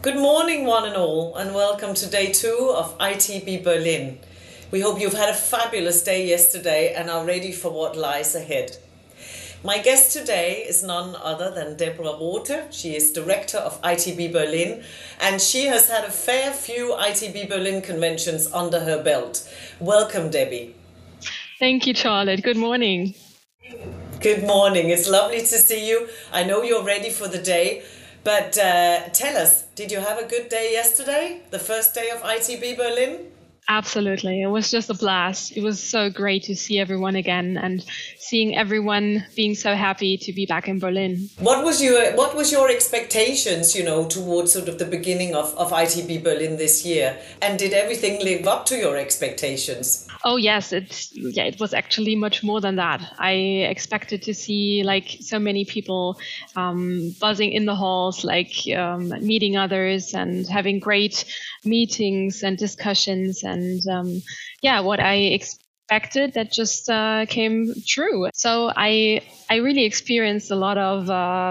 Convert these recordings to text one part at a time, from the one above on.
Good morning, one and all, and welcome to day two of ITB Berlin. We hope you've had a fabulous day yesterday and are ready for what lies ahead. My guest today is none other than Deborah Rothe. She is director of ITB Berlin, and she has had a fair few ITB Berlin conventions under her belt. Welcome, Debbie. Thank you, Charlotte. Good morning. Good morning. It's lovely to see you. I know you're ready for the day. But tell us, did you have a good day yesterday, the first day of ITB Berlin? Absolutely. It was just a blast. It was so great to see everyone again and seeing everyone being so happy to be back in Berlin. What was your expectations, towards sort of the beginning of ITB Berlin this year? And did everything live up to your expectations? Oh yes, it was actually much more than that. I expected to see like so many people buzzing in the halls, like meeting others and having great meetings and discussions, and what I expected that just came true. So I really experienced a lot of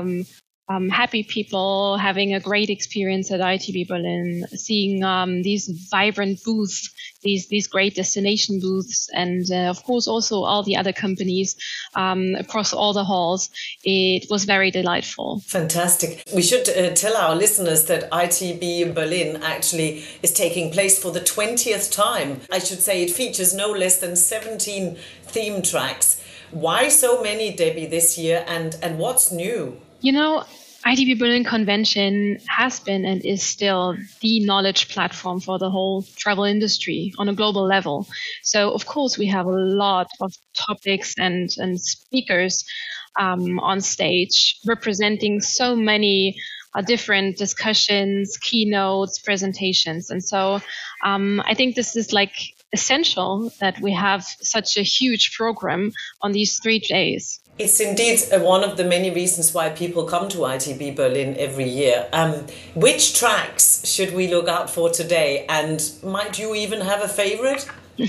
happy people having a great experience at ITB Berlin, seeing these vibrant booths, these great destination booths, and of course also all the other companies across all the halls. It was very delightful. Fantastic. We should tell our listeners that ITB Berlin actually is taking place for the 20th time. I should say it features no less than 17 theme tracks. Why so many, Debbie, this year, and what's new? ITB Berlin Convention has been and is still the knowledge platform for the whole travel industry on a global level. So, of course, we have a lot of topics and speakers on stage representing so many different discussions, keynotes, presentations. And so I think this is like essential that we have such a huge program on these 3 days. It's indeed one of the many reasons why people come to ITB Berlin every year. Which tracks should we look out for today? And might you even have a favorite?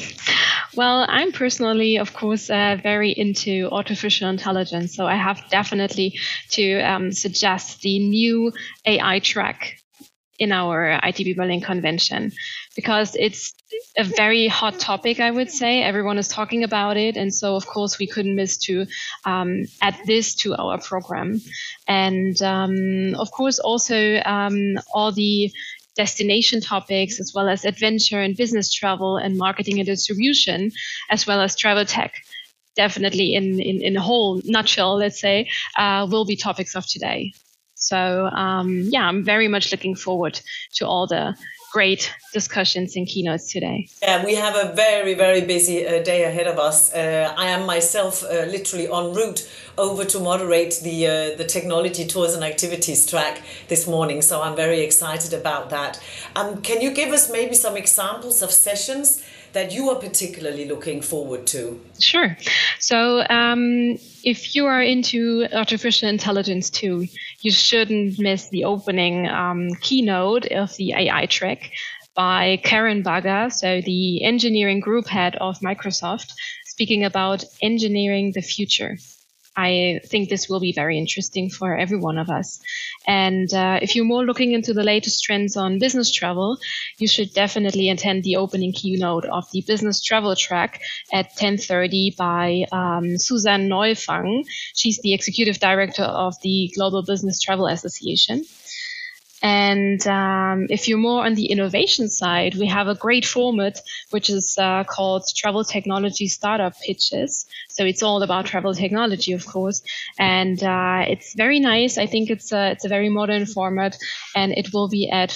Well, I'm personally, of course, very into artificial intelligence. So I have definitely to suggest the new AI track in our ITB Berlin convention, because it's a very hot topic, I would say. Everyone is talking about it. And so, of course, we couldn't miss to add this to our program. And of course, also all the destination topics, as well as adventure and business travel and marketing and distribution, as well as travel tech. Definitely in a whole nutshell, let's say, will be topics of today. So I'm very much looking forward to all the great discussions and keynotes today. Yeah, we have a very, very busy day ahead of us. I am myself literally en route over to moderate the technology tours and activities track this morning, so I'm very excited about that. Can you give us maybe some examples of sessions that you are particularly looking forward to? Sure. So if you are into artificial intelligence too, you shouldn't miss the opening keynote of the AI track by Karen Bagga, so the engineering group head of Microsoft, speaking about engineering the future. I think this will be very interesting for every one of us. And if you're more looking into the latest trends on business travel, you should definitely attend the opening keynote of the business travel track at 10:30 by Susanne Neufang. She's the executive director of the Global Business Travel Association. And if you're more on the innovation side, we have a great format, which is called Travel Technology Startup Pitches. So it's all about travel technology, of course. And it's very nice. I think it's a very modern format, and it will be at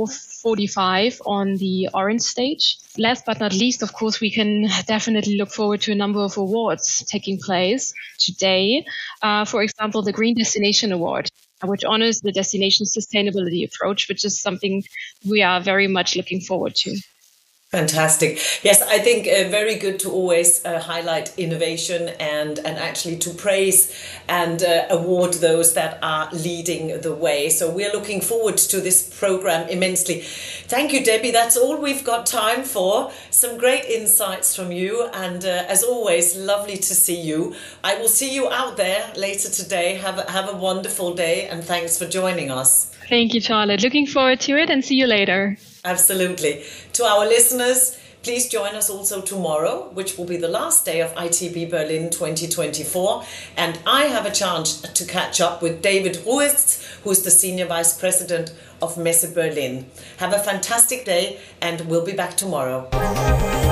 4:45 on the Orange stage. Last but not least, of course, we can definitely look forward to a number of awards taking place today. For example, the Green Destination Award, which honors the destination sustainability approach, which is something we are very much looking forward to. Fantastic. Yes, I think very good to always highlight innovation and actually to praise and award those that are leading the way. So we're looking forward to this program immensely. Thank you, Debbie. That's all we've got time for. Some great insights from you. And as always, lovely to see you. I will see you out there later today. Have a wonderful day, and thanks for joining us. Thank you, Charlotte. Looking forward to it and see you later. Absolutely. To our listeners, please join us also tomorrow, which will be the last day of ITB Berlin 2024. And I have a chance to catch up with David Ruiz, who is the Senior Vice President of Messe Berlin. Have a fantastic day, and we'll be back tomorrow.